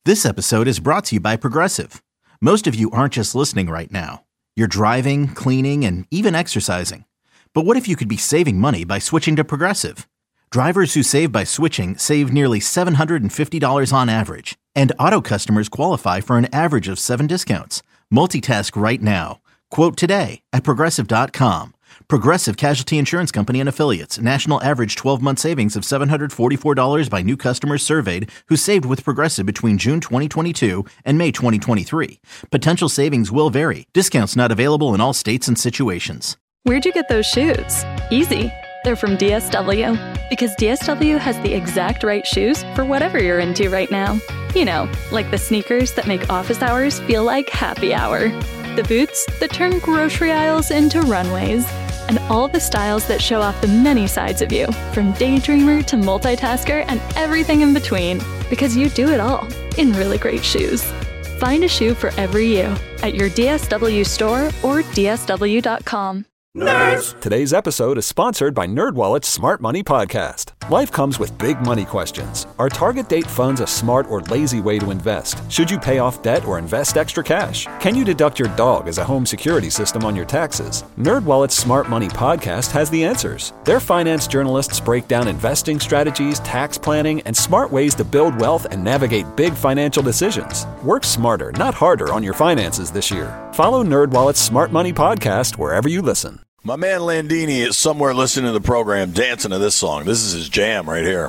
This episode is brought to you by Progressive. Most of you aren't just listening right now. You're driving, cleaning, and even exercising. But what if you could be saving money by switching to Progressive? Drivers who save by switching save nearly $750 on average. And auto customers qualify for an average of 7 discounts. Multitask right now. Quote today at Progressive.com. Progressive Casualty Insurance Company and Affiliates. National average 12-month savings of $744 by new customers surveyed who saved with Progressive between June 2022 and May 2023. Potential savings will vary. Discounts not available in all states and situations. Where'd you get those shoes? Easy. They're from DSW. Because DSW has the exact right shoes for whatever you're into right now. You know, like the sneakers that make office hours feel like happy hour. The boots that turn grocery aisles into runways. And all the styles that show off the many sides of you, from daydreamer to multitasker and everything in between. Because you do it all in really great shoes. Find a shoe for every you at your DSW store or DSW.com. Nerds! Today's episode is sponsored by NerdWallet's Smart Money Podcast. Life comes with big money questions. Are target date funds a smart or lazy way to invest? Should you pay off debt or invest extra cash? Can you deduct your dog as a home security system on your taxes? NerdWallet's Smart Money Podcast has the answers. Their finance journalists break down investing strategies, tax planning, and smart ways to build wealth and navigate big financial decisions. Work smarter, not harder on your finances this year. Follow NerdWallet's Smart Money Podcast wherever you listen. My man Landini is somewhere listening to the program, dancing to this song. This is his jam right here.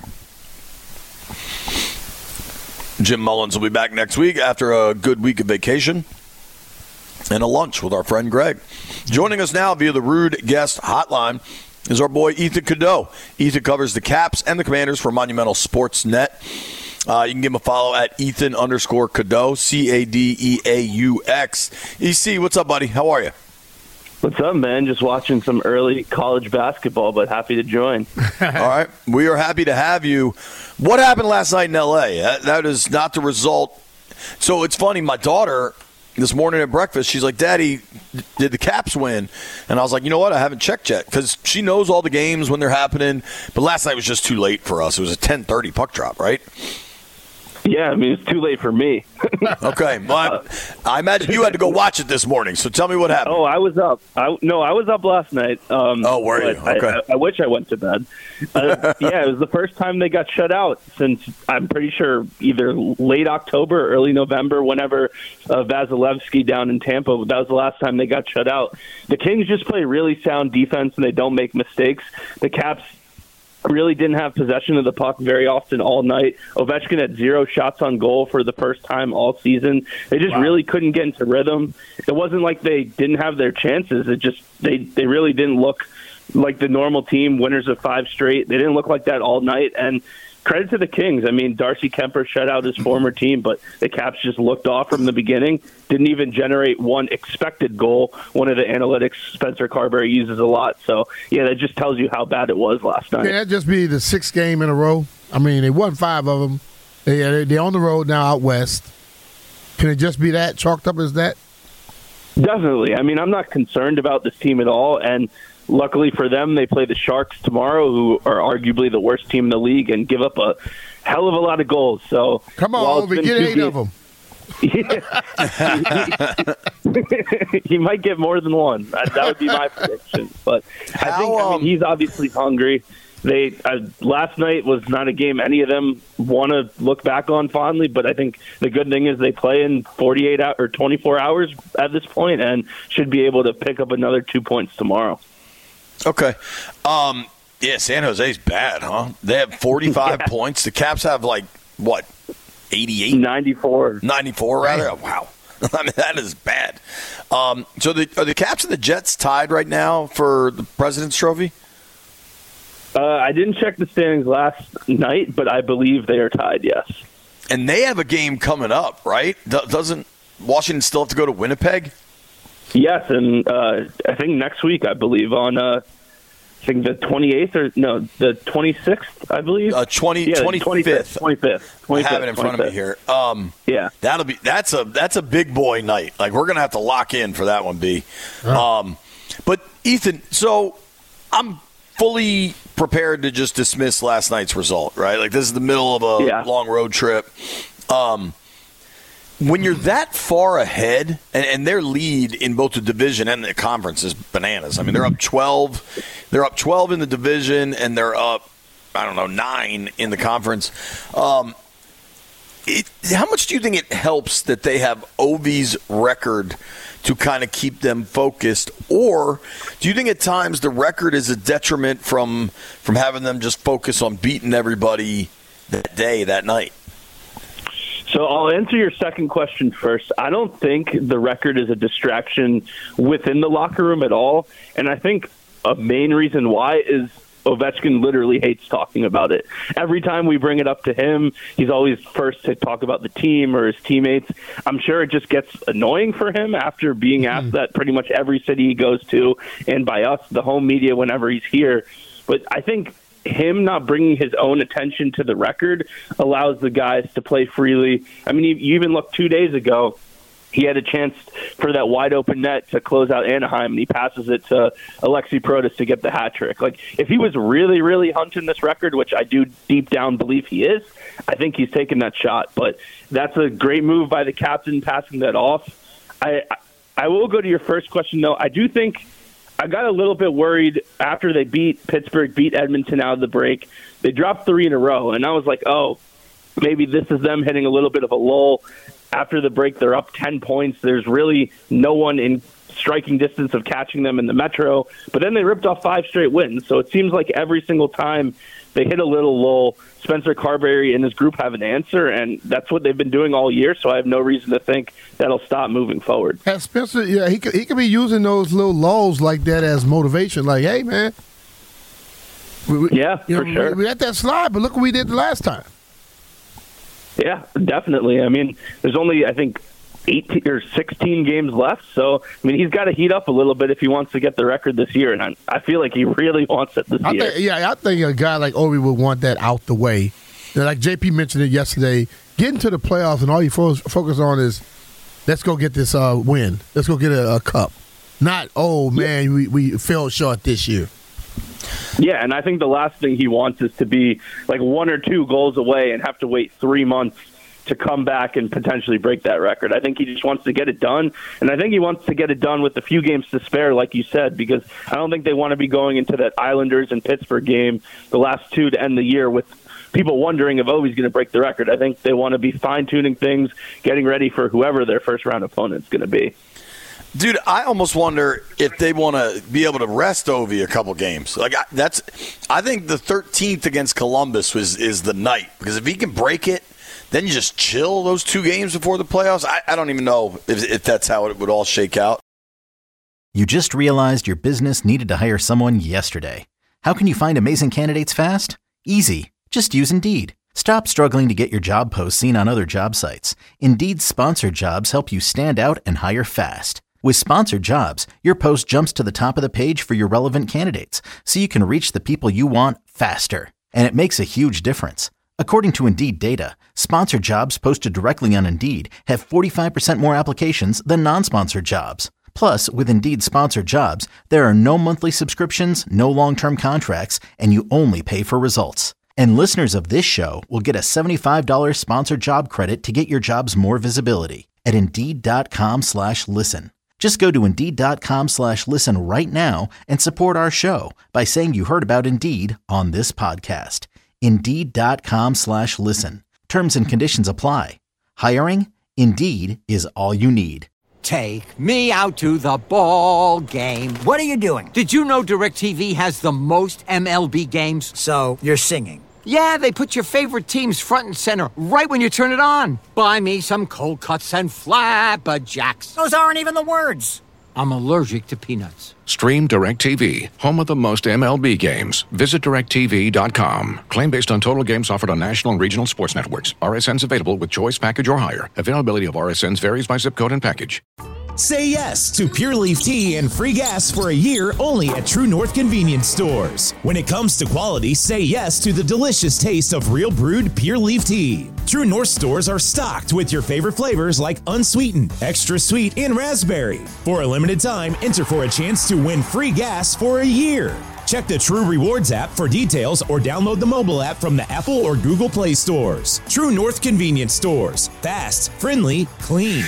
Jim Mullins will be back next week after a good week of vacation and a lunch with our friend Greg. Joining us now via the Rude Guest Hotline is our boy Ethan Cadeau. Ethan covers the Caps and the Commanders for Monumental Sports Net. You can give him a follow at Ethan_Cadeau, Cadeaux. EC, what's up, buddy? How are you? What's up, man? Just watching some early college basketball, but happy to join. All right. We are happy to have you. What happened last night in L.A.? That is not the result. So it's funny. My daughter, this morning at breakfast, she's like, Daddy, did the Caps win? And I was like, you know what? I haven't checked yet because she knows all the games when they're happening. But last night was just too late for us. It was a 10:30 puck drop, right? Yeah, I mean, it's too late for me. Okay. Well, I imagine you had to go watch it this morning, so tell me what happened. Oh, I was up. I was up last night. Were you? Okay. I wish I went to bed. Yeah, it was the first time they got shut out since, I'm pretty sure, either late October or early November, whenever Vasilevsky down in Tampa, that was the last time they got shut out. The Kings just play really sound defense, and they don't make mistakes. The Caps really didn't have possession of the puck very often all night. Ovechkin had 0 shots on goal for the first time all season. They just really couldn't get into rhythm. It wasn't like they didn't have their chances. It just they really didn't look like the normal team, winners of 5 straight. They didn't look like that all night. And credit to the Kings. I mean, Darcy Kemper shut out his former team, but the Caps just looked off from the beginning. Didn't even generate one expected goal. One of the analytics Spencer Carberry uses a lot. So, yeah, that just tells you how bad it was last night. Can that just be the 6th game in a row? I mean, it wasn't 5 of them. They're on the road now out west. Can it just be that, chalked up as that? Definitely. I mean, I'm not concerned about this team at all, and luckily for them, they play the Sharks tomorrow, who are arguably the worst team in the league and give up a hell of a lot of goals. So come on, Ovi, get 8 of them. He might get more than one. That would be my prediction. But I think he's obviously hungry. They last night was not a game any of them want to look back on fondly, but I think the good thing is they play in 48 or 24 hours at this point and should be able to pick up another 2 points tomorrow. Okay. Yeah, San Jose's bad, huh? They have 45 points. The Caps have, 88? 94. 94, rather? Oh, wow. I mean, that is bad. So are the Caps and the Jets tied right now for the President's Trophy? I didn't check the standings last night, but I believe they are tied, yes. And they have a game coming up, right? Doesn't Washington still have to go to Winnipeg? Yes, and I think next week, I believe, on I think the 28th or no, the 26th, I believe. 25th. 25th. I have it in front of me here. Yeah, that's a big boy night. Like, we're gonna have to lock in for that one, B. But Ethan, so I'm fully prepared to just dismiss last night's result, right? Like, this is the middle of a long road trip. when you're that far ahead, and their lead in both the division and the conference is bananas. I mean, they're up 12. They're up 12 in the division, and they're up, 9 in the conference. How much do you think it helps that they have Ovi's record to kind of keep them focused? Or do you think at times the record is a detriment from having them just focus on beating everybody that day, that night? So I'll answer your second question first. I don't think the record is a distraction within the locker room at all. And I think a main reason why is Ovechkin literally hates talking about it. Every time we bring it up to him, he's always first to talk about the team or his teammates. I'm sure it just gets annoying for him after being asked that pretty much every city he goes to, and by us, the home media, whenever he's here. But I think him not bringing his own attention to the record allows the guys to play freely. I mean, you even look 2 days ago, he had a chance for that wide-open net to close out Anaheim, and he passes it to Alexei Protas to get the hat trick. Like, if he was really, really hunting this record, which I do deep down believe he is, I think he's taking that shot. But that's a great move by the captain, passing that off. I will go to your first question, though. I do think I got a little bit worried after they beat Pittsburgh, beat Edmonton out of the break. They dropped 3 in a row, and I was like, oh, maybe this is them hitting a little bit of a lull. After the break, they're up 10 points. There's really no one in striking distance of catching them in the Metro. But then they ripped off 5 straight wins. So it seems like every single time they hit a little lull, Spencer Carberry and his group have an answer, and that's what they've been doing all year. So I have no reason to think that'll stop moving forward. And Spencer, yeah, he could be using those little lulls like that as motivation. Like, hey, man. For sure. We had that slide, but look what we did the last time. Yeah, definitely. I mean, there's only, I think, 18 or 16 games left. So, I mean, he's got to heat up a little bit if he wants to get the record this year. And I feel like he really wants it this year. I think a guy like Ovi would want that out the way. Like JP mentioned it yesterday, getting to the playoffs and all you focus on is, let's go get this win. Let's go get a cup. Not, oh, man, we fell short this year. Yeah, and I think the last thing he wants is to be like 1 or 2 goals away and have to wait 3 months to come back and potentially break that record. I think he just wants to get it done, and I think he wants to get it done with a few games to spare, like you said, because I don't think they want to be going into that Islanders and Pittsburgh game, the last 2 to end the year, with people wondering if he's going to break the record. I think they want to be fine-tuning things, getting ready for whoever their first-round opponent's going to be. Dude, I almost wonder if they want to be able to rest Ovi a couple games. I think the 13th against Columbus is the night, because if he can break it, then you just chill those 2 games before the playoffs. I don't even know if that's how it would all shake out. You just realized your business needed to hire someone yesterday. How can you find amazing candidates fast? Easy. Just use Indeed. Stop struggling to get your job posts seen on other job sites. Indeed's sponsored jobs help you stand out and hire fast. With sponsored jobs, your post jumps to the top of the page for your relevant candidates, so you can reach the people you want faster. And it makes a huge difference. According to Indeed data, sponsored jobs posted directly on Indeed have 45% more applications than non-sponsored jobs. Plus, with Indeed sponsored jobs, there are no monthly subscriptions, no long-term contracts, and you only pay for results. And listeners of this show will get a $75 sponsored job credit to get your jobs more visibility at Indeed.com/listen. Just go to Indeed.com/listen right now and support our show by saying you heard about Indeed on this podcast. Indeed.com/listen. Terms and conditions apply. Hiring? Indeed is all you need. Take me out to the ball game. What are you doing? Did you know DirecTV has the most MLB games? So, you're singing. Yeah, they put your favorite teams front and center right when you turn it on. Buy me some cold cuts and flapjacks. Those aren't even the words. I'm allergic to peanuts. Stream DirecTV, home of the most MLB games. Visit DirecTV.com. Claim based on total games offered on national and regional sports networks. RSNs available with choice package or higher. Availability of RSNs varies by zip code and package. Say yes to Pure Leaf Tea and free gas for a year only at True North Convenience Stores. When it comes to quality, say yes to the delicious taste of real brewed Pure Leaf Tea. True North stores are stocked with your favorite flavors like unsweetened, extra sweet, and raspberry. For a limited time, enter for a chance to win free gas for a year. Check the True Rewards app for details or download the mobile app from the Apple or Google Play stores. True North Convenience Stores. Fast, friendly, clean.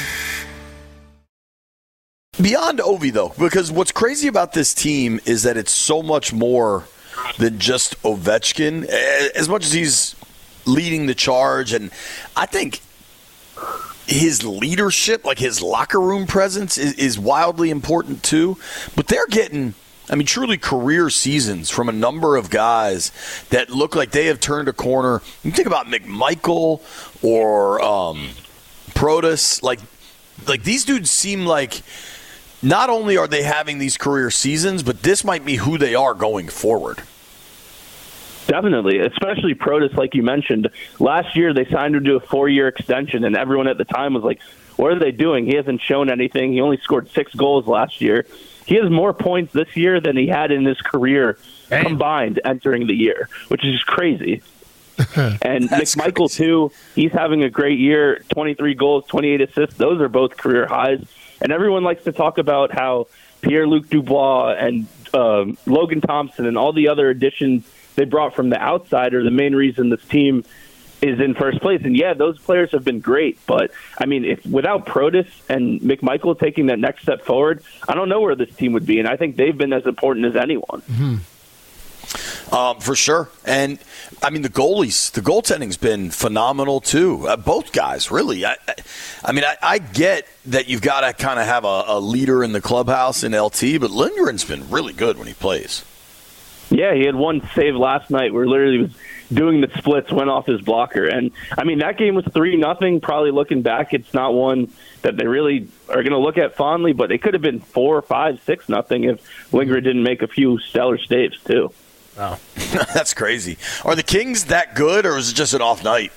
Beyond Ovi, though, because what's crazy about this team is that it's so much more than just Ovechkin. As much as he's leading the charge, and I think his leadership, like his locker room presence, is wildly important too. But they're getting, truly career seasons from a number of guys that look like they have turned a corner. You think about McMichael or Protas. Like these dudes seem like not only are they having these career seasons, but this might be who they are going forward. Definitely, especially Protas, like you mentioned. Last year, they signed him to a 4-year extension, and everyone at the time was like, what are they doing? He hasn't shown anything. He only scored 6 goals last year. He has more points this year than he had in his career combined entering the year, which is just crazy. And McMichael, too, he's having a great year, 23 goals, 28 assists. Those are both career highs. And everyone likes to talk about how Pierre-Luc Dubois and Logan Thompson and all the other additions they brought from the outside are the main reason this team is in first place. And, yeah, those players have been great. But, if without Protas and McMichael taking that next step forward, I don't know where this team would be. And I think they've been as important as anyone. Mm-hmm. For sure. And, the goaltending's been phenomenal, too. Both guys, really. I get that you've got to kind of have a leader in the clubhouse in LT, but Lindgren's been really good when he plays. Yeah, he had one save last night where literally was doing the splits, went off his blocker. And, that game was 3-0. Probably looking back, it's not one that they really are going to look at fondly, but it could have been 4, 5, 6-0 if Lindgren didn't make a few stellar saves, too. Wow. That's crazy. Are the Kings that good, or is it just an off night?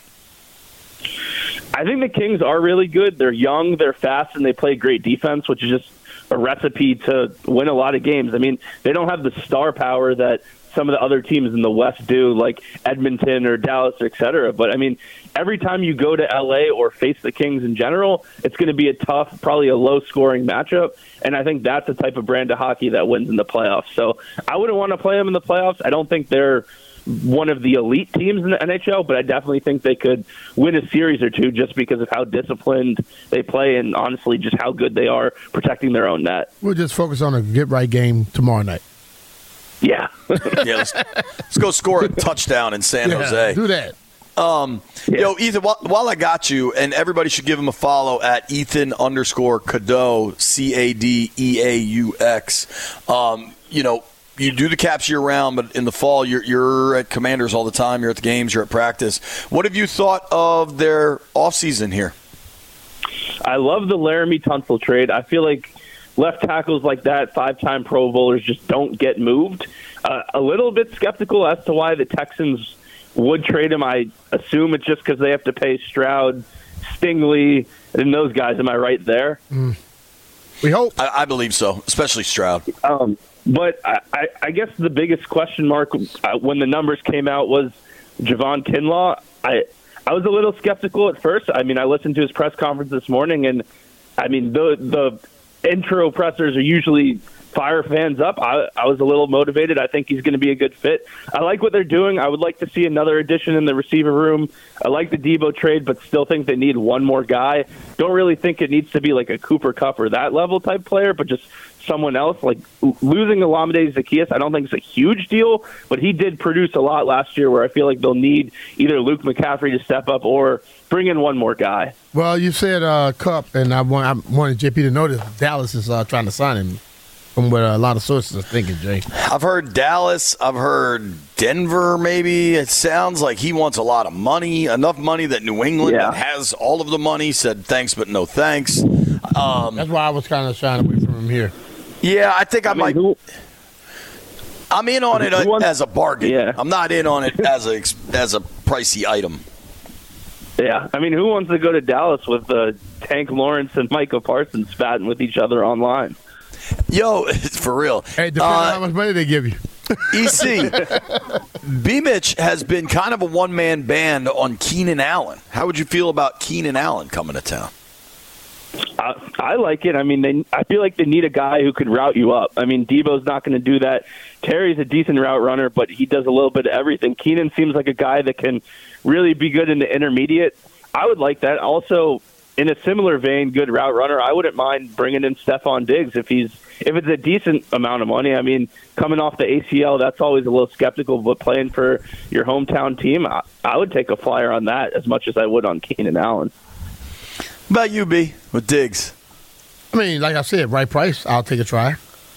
I think the Kings are really good. They're young, they're fast, and they play great defense, which is just a recipe to win a lot of games. They don't have the star power that some of the other teams in the West do, like Edmonton or Dallas, et cetera. But, every time you go to L.A. or face the Kings in general, it's going to be a tough, probably a low-scoring matchup. And I think that's the type of brand of hockey that wins in the playoffs. So I wouldn't want to play them in the playoffs. I don't think they're one of the elite teams in the NHL, but I definitely think they could win a series or two just because of how disciplined they play and, honestly, just how good they are protecting their own net. We'll just focus on a get-right game tomorrow night. Yeah. Let's go score a touchdown in San Jose. Do that. Yo, Ethan, while I got you, and everybody should give him a follow at Ethan_Cadeaux, CADEAUX. You do the Caps year-round, but in the fall, you're at Commanders all the time. You're at the games. You're at practice. What have you thought of their offseason here? I love the Laramie Tunsil trade. I feel like left tackles like that, 5-time Pro Bowlers, just don't get moved. A little bit skeptical as to why the Texans would trade him. I assume it's just because they have to pay Stroud, Stingley, and those guys. Am I right there? We hope. I believe so, especially Stroud. But I guess the biggest question mark when the numbers came out was Javon Kinlaw. I was a little skeptical at first. I listened to his press conference this morning, and the intro pressers are usually fire fans up. I was a little motivated. I think he's going to be a good fit. I like what they're doing. I would like to see another addition in the receiver room. I like the Debo trade, but still think they need one more guy. Don't really think it needs to be like a Cooper Kupp or that level type player, but just someone else. Like losing Olamide Zaccheaus, I don't think it's a huge deal, but he did produce a lot last year where I feel like they'll need either Luke McCaffrey to step up or bring in one more guy. Well, you said Kupp, and I wanted JP to know that Dallas is trying to sign him. From what a lot of sources are thinking, Jay. I've heard Dallas. I've heard Denver, maybe. It sounds like he wants a lot of money, enough money that New England has all of the money, said thanks but no thanks. That's why I was kind of shying away from him here. Yeah, I think I'm in on it as a bargain. Yeah. I'm not in on it as a pricey item. Yeah, who wants to go to Dallas with Tank Lawrence and Micah Parsons spatting with each other online? Yo, it's for real. Hey, depending on how much money they give you. EC, B-Mitch has been kind of a one-man band on Keenan Allen. How would you feel about Keenan Allen coming to town? I like it. I mean, I feel like they need a guy who could route you up. I mean, Debo's not going to do that. Terry's a decent route runner, but he does a little bit of everything. Keenan seems like a guy that can really be good in the intermediate. I would like that. Also, in a similar vein, good route runner, I wouldn't mind bringing in Stephon Diggs if it's a decent amount of money. I mean, coming off the ACL, that's always a little skeptical, but playing for your hometown team, I would take a flyer on that as much as I would on Keenan Allen. What about you, B, with Diggs? I mean, like I said, right price, I'll take a try.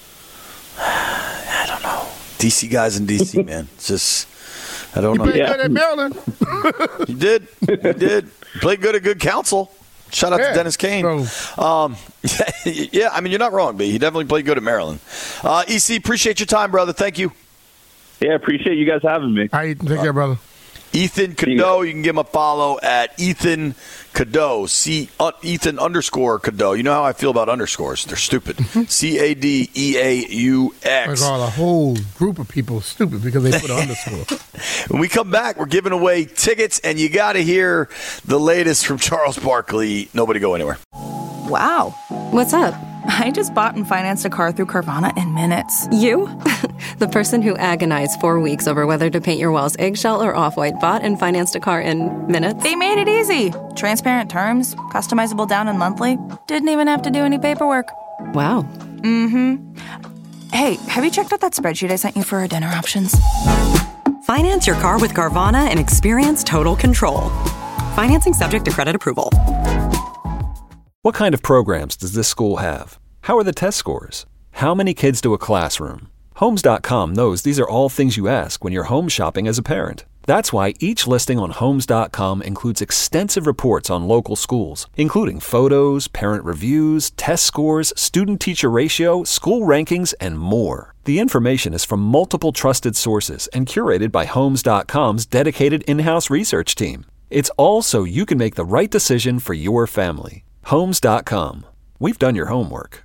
I don't know. DC guys in DC, man. It's just, I don't know. You played good at Maryland. You did. You played good at good counsel. Shout out to Dennis Kane. Yeah, I mean, you're not wrong, B. He definitely played good at Maryland. EC, appreciate your time, brother. Thank you. Yeah, appreciate you guys having me. All right, take care, brother. Ethan Cadeau, you can give him a follow at Ethan Cadeau, Ethan _Cadeau. You know how I feel about underscores. They're stupid. CADEAUX. I call a whole group of people stupid because they put an underscore. When we come back, we're giving away tickets, and you got to hear the latest from Charles Barkley. Nobody go anywhere. Wow. What's up? I just bought and financed a car through Carvana in minutes. You? The person who agonized 4 weeks over whether to paint your walls eggshell or off-white bought and financed a car in minutes? They made it easy. Transparent terms, customizable down and monthly. Didn't even have to do any paperwork. Wow. Mm-hmm. Hey, have you checked out that spreadsheet I sent you for our dinner options? Finance your car with Carvana and experience total control. Financing subject to credit approval. What kind of programs does this school have? How are the test scores? How many kids do a classroom? Homes.com knows these are all things you ask when you're home shopping as a parent. That's why each listing on Homes.com includes extensive reports on local schools, including photos, parent reviews, test scores, student-teacher ratio, school rankings, and more. The information is from multiple trusted sources and curated by Homes.com's dedicated in-house research team. It's all so you can make the right decision for your family. Homes.com. We've done your homework.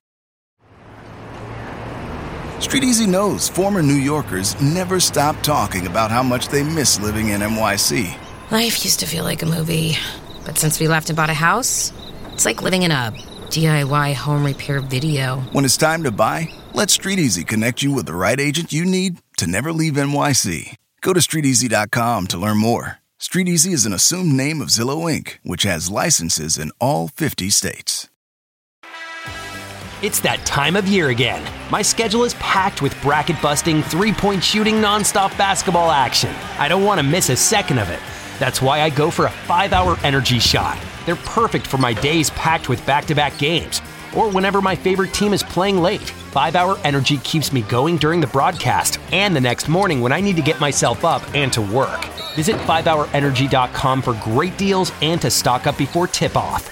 StreetEasy knows former New Yorkers never stop talking about how much they miss living in NYC. Life used to feel like a movie, but since we left and bought a house, it's like living in a DIY home repair video. When it's time to buy, let StreetEasy connect you with the right agent you need to never leave NYC. Go to StreetEasy.com to learn more. StreetEasy is an assumed name of Zillow Inc., which has licenses in all 50 states. It's that time of year again. My schedule is packed with bracket-busting, three-point shooting, nonstop basketball action. I don't want to miss a second of it. That's why I go for a 5-hour energy shot. They're perfect for my days packed with back-to-back games, or whenever my favorite team is playing late. 5-hour energy keeps me going during the broadcast and the next morning when I need to get myself up and to work. Visit 5hourenergy.com for great deals and to stock up before tip-off.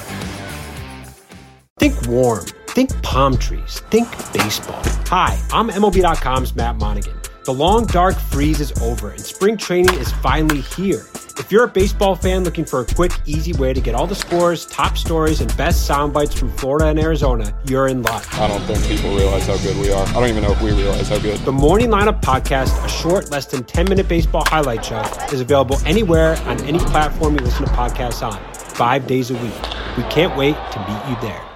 Think warm. Think palm trees. Think baseball. Hi, I'm MLB.com's Matt Monaghan. The long, dark freeze is over, and spring training is finally here. If you're a baseball fan looking for a quick, easy way to get all the scores, top stories, and best sound bites from Florida and Arizona, you're in luck. I don't think people realize how good we are. I don't even know if we realize how good. The Morning Lineup Podcast, a short, less than 10-minute baseball highlight show, is available anywhere on any platform you listen to podcasts on, 5 days a week. We can't wait to meet you there.